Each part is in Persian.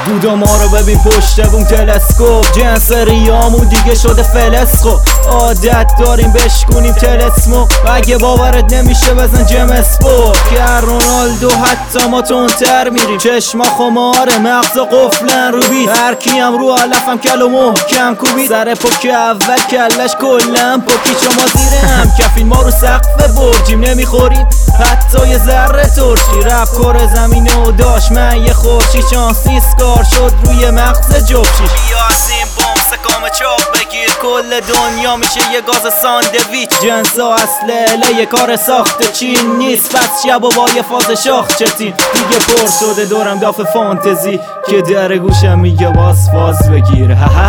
دودا ما رو ببین پشت بوم تلسکوپ، جنس ریامون دیگه شده فلسکو. عادت داریم بشکنیم تلسمو، اگه باورت نمیشه بزن جم اسپو. که رونالدو حتی ما تونتر میریم، چشما خماره مغزا قفلن رو بیت. هرکی هم رو علفم کلو محکم کوبید، سر پک اول کلش کلن پاکی. شما زیر هم کفین ما رو سقف برجیم، نمیخوریم حتی یه ذره ترشی. رپ کار زمینه و داشت من یه خورشی، شانسی سکار شد روی مغز جبشی. بیا از این بوم سکام چاپ بگیر، کل دنیا میشه یه گاز ساندویچ. جنسا اصله یه کار ساخته چین نیست، پس شب و با یه فاز شاخ چتین. دیگه پر شده دورم داف فانتزی، که در گوشم میگه باز فاز بگیر. هها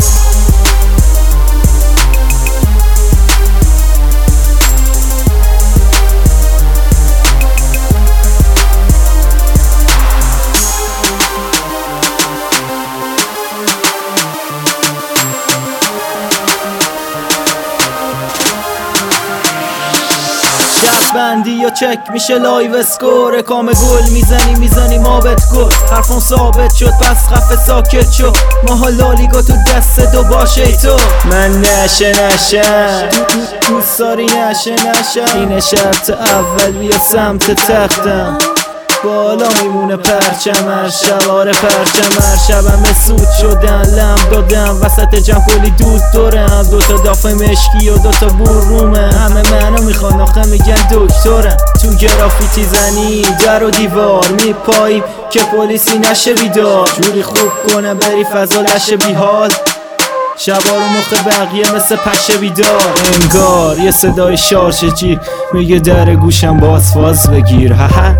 بندی یا چک میشه لایو اسکور، کام گل میزنی مابت گل. حرفون ثابت شد پس خفه ساکت شد، ماها لالیگا تو دست دو باشه تو. من نشم دوست داری نشم، این شرط اول بیا سمت تختم. بالا میمونه پرچم هر شب، آره پرچم هر شبم سود شدن. لم دادم وسط جمع کلی دود دارم، دوتا دافه مشکی و دوتا برومه. همه منو میخوان آخه میگن دکترم. تو گرافیتی زنی در و دیوار میپاییم که پلیسی نشه بیدار. جوری خوب کنه بری فضا لشه بیحال، شبا رو مخ بقیه مثل پشه بیدار. انگار یه صدای شارژ جیب میگه در گوشم باز فاز بگیر. هها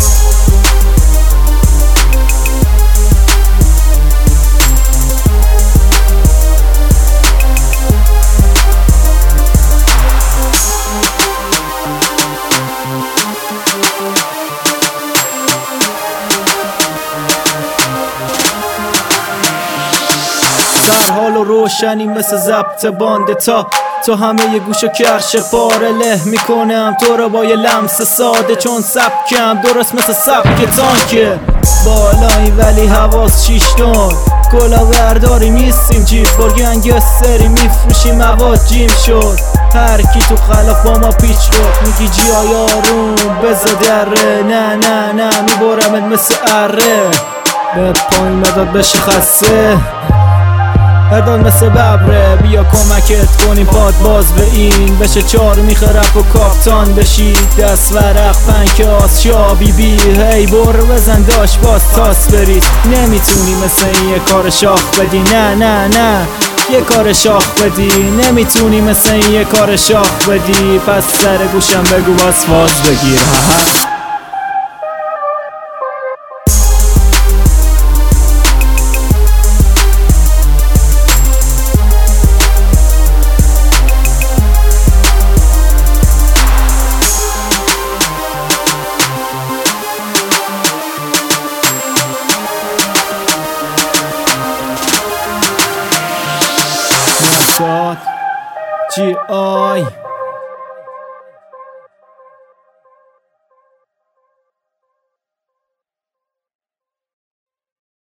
در حال و روشنی مثل ضبط بانده، تا همه یه گوشو کرش پاره له میکنم تو رو با یه لمس ساده. چون سبکم درست مثل سبک تانکه بالایی ولی حواس 6 تن. کلا برداری میستیم جیب با گنگستری میفروشیم مواد جیم شد. هر کی تو خلاف با ما پیچ رو میگی جیا یارون بزا دره. نه میبرمت مثل اره، به پایین مداد بشه خسته هردان مثل ببره. بیا کمکت کنیم پاد باز به این بشه 4 میخرف و کاپتان بشی. دست ورق پنک آس شا بی بی هی بر بزن داشت باز تاس بریز. نمیتونی مثل این یه کار شاخ بدی، نه یه کار شاخ بدی. نمیتونی مثل این یه کار شاخ بدی، پس سر گوشم بگو باز فاز بگیر. هها GI